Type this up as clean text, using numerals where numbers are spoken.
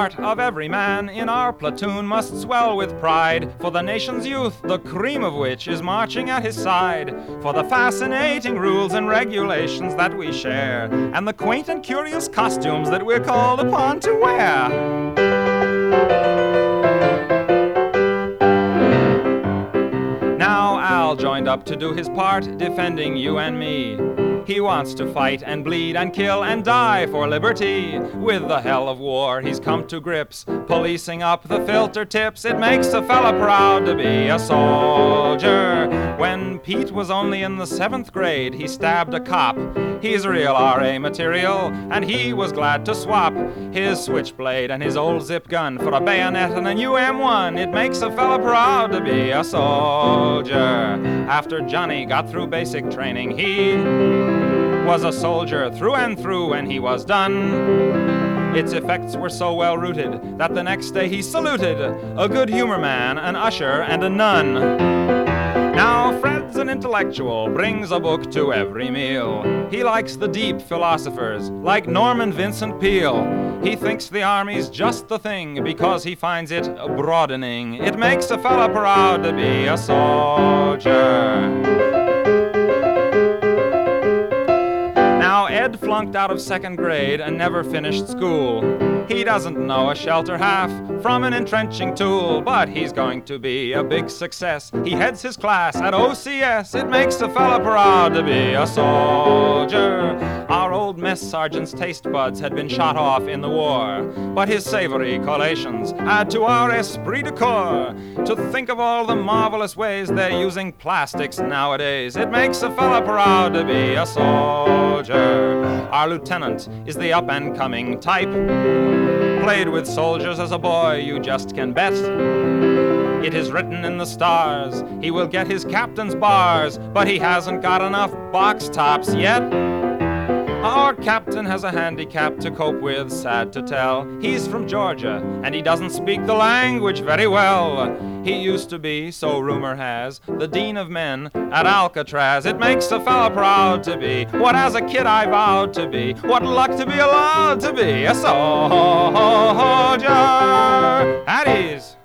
heart of every man in our platoon must swell with pride for the nation's youth, the cream of which is marching at his side, for the fascinating rules and regulations that we share, and the quaint and curious costumes that we're called upon to wear. Now Al joined up to do his part, defending you and me. He wants to fight and bleed and kill and die for liberty. With the hell of war he's come to grips, policing up the filter tips. It makes a fella proud to be a soldier. When Pete was only in the 7th grade, he stabbed a cop. He's real RA material, and he was glad to swap his switchblade and his old zip gun for a bayonet and a new M1. It makes a fella proud to be a soldier. After Johnny got through basic training, he was a soldier through and through when he was done. Its effects were so well rooted that the next day he saluted a good humor man, an usher, and a nun. Now Fred's an intellectual, brings a book to every meal. He likes the deep philosophers like Norman Vincent Peale. He thinks the Army's just the thing because he finds it broadening. It makes a fella proud to be a soldier. Now Ed flunked out of 2nd grade and never finished school. He doesn't know a shelter half from an entrenching tool, but he's going to be a big success. He heads his class at OCS. It makes a fella proud to be a soldier. Our old mess sergeant's taste buds had been shot off in the war, but his savory collations add to our esprit de corps. To think of all the marvelous ways they're using plastics nowadays, it makes a fella proud to be a soldier. Our lieutenant is the up-and-coming type. Played with soldiers as a boy, you just can bet. It is written in the stars, he will get his captain's bars, but he hasn't got enough box tops yet. Our captain has a handicap to cope with, sad to tell. He's from Georgia, and he doesn't speak the language very well. He used to be, so rumor has, the dean of men at Alcatraz. It makes a fella proud to be what as a kid I vowed to be. What luck to be allowed to be a soldier. At ease.